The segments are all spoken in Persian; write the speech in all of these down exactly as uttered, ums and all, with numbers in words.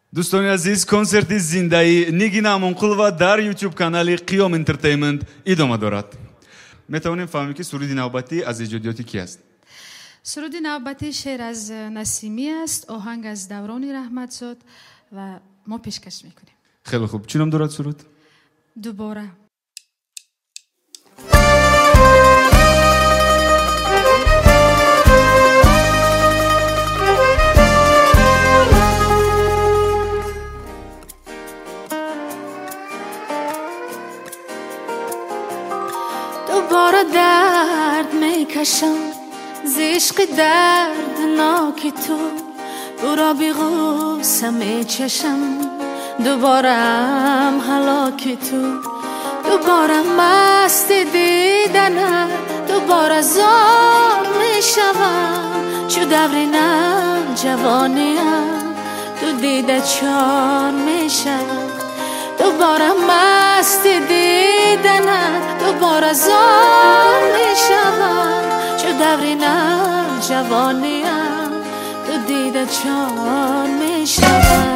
دوستان عزیز، کنسرت زنده‌ای نگین امانقلova در یوتیوب کانال قیام انترتینمنت ادامه دارد. میتوانیم فهمیم که سرود نوبتی از ایجادیات کی است؟ سرود نوبتی شعر از نسیمی است، آهنگ از دوران رحمتزاد و ما پیشکش میکنیم. خیلی خوب. چی نام دارد سرود؟ دوباره. دوباره درد میکشم ز عشق دردناک تو، برا بی غصه میچشم دوبارم هلاک تو، دوباره مست دیدنت دوباره زار میشوم، چو دور جوانیم تو دیده چار میشم، دوباره مست دیدنت دوباره زار میشم، چو دور جوانیم تو دیده چار میشم.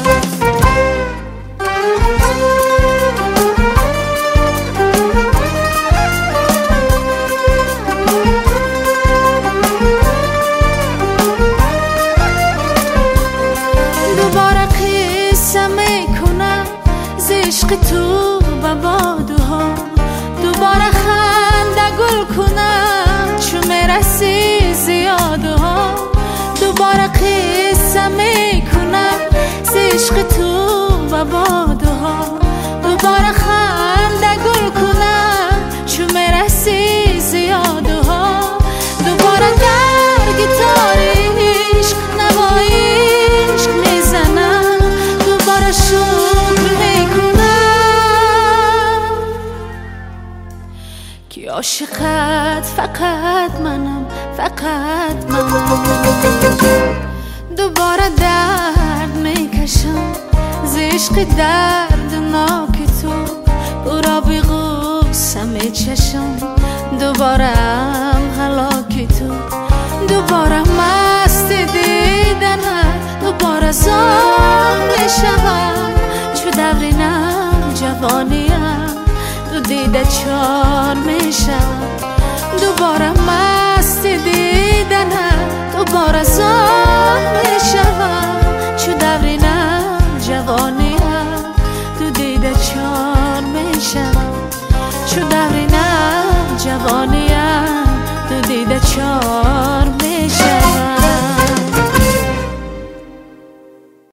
دوباره قصه میکنم ز عشق تو و بادوها، دوباره خنده گل کنم چو میرسی زیادها، دوباره قصه میکنم ز عشق تو و بادوها، دوباره خنده گل کنم چو میرسی زیادها، دوباره در گیتار عشق نوای عشق میزنم، دوباره شکر میکنم که عاشقت فقط منم، فقط منم. دوباره درد میکشم ز عشق دردناک تو، برا بی غصه میچشم دوبارم هلاک تو، دوباره مست دیدنت دوباره زار میشم، چو دورینم جوانیم تو دیده چار میشم، دوباره مست دیدنت دوباره زار میشم،